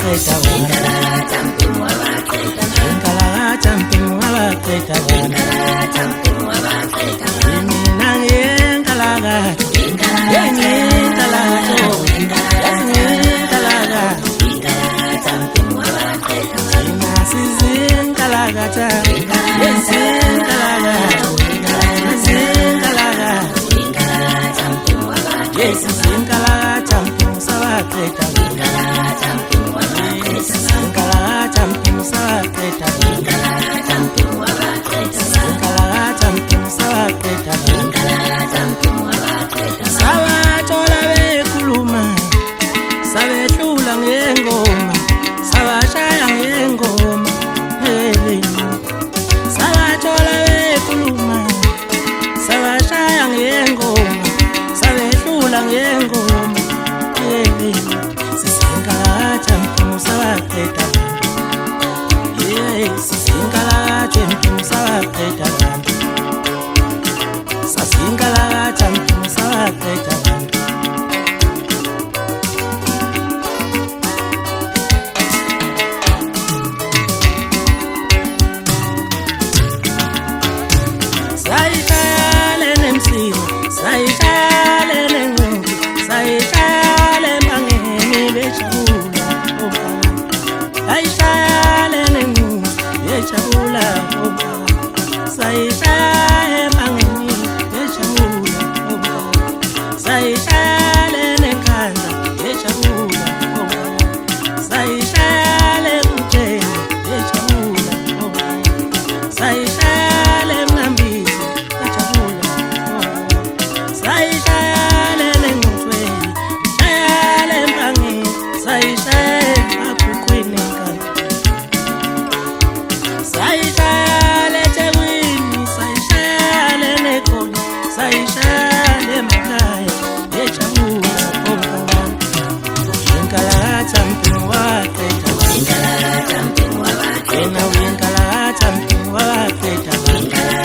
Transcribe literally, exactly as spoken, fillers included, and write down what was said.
waqeda inkalakatha mpimo wabaqeda inkalakatha mpimo waqeda inkalakatha mpimo wabaqeda mina ngiyenkalakatha inkalakatha inkalakatha mpimo wabaqeda sizinkalakatha yezinkalakatha inkalakatha mpimo wabaqeda yezinkalakatha mpimo sabaqeda inkalakatha mpimo wabaqeda inkalakatha mpimo sabaqeda inkalakatha mpimo wabaqeda inkalakatha mpimo sabaqeda inkalakatha mpimo wabaqeda sabathola bekhuluma sabehlula ngengoma sabashaya ngengoma hey sabathola bekhuluma sabashaya ngengoma sabehlula ngengoma hey sizinkalakatha mpimo sabaqeda hey sizinkalakatha mpimo sabaqeda sazinkalakatha mpimo sabaqeda sayishale nemsimo sayishale nenqondo sayishale mangeni bejabula obaba sayishale nenqondo bejabula obaba sayishale mangeni bejabula obaba sayishale nenkandla bejabula obaba sayishale mtsheni bejabula obaba sayishale mnambizi bejabula obaba sayishale nenqothweni sayishale mpangeni sayishale akhukhwini nkandla sayishale eThekwini sayishale nekhona sayishale emakhaya bejabula obaba inkalakatha mpimo waqeda inkalakatha mpimo wabaqeda yena uyinkalakatha mpimo waqeda inkalakatha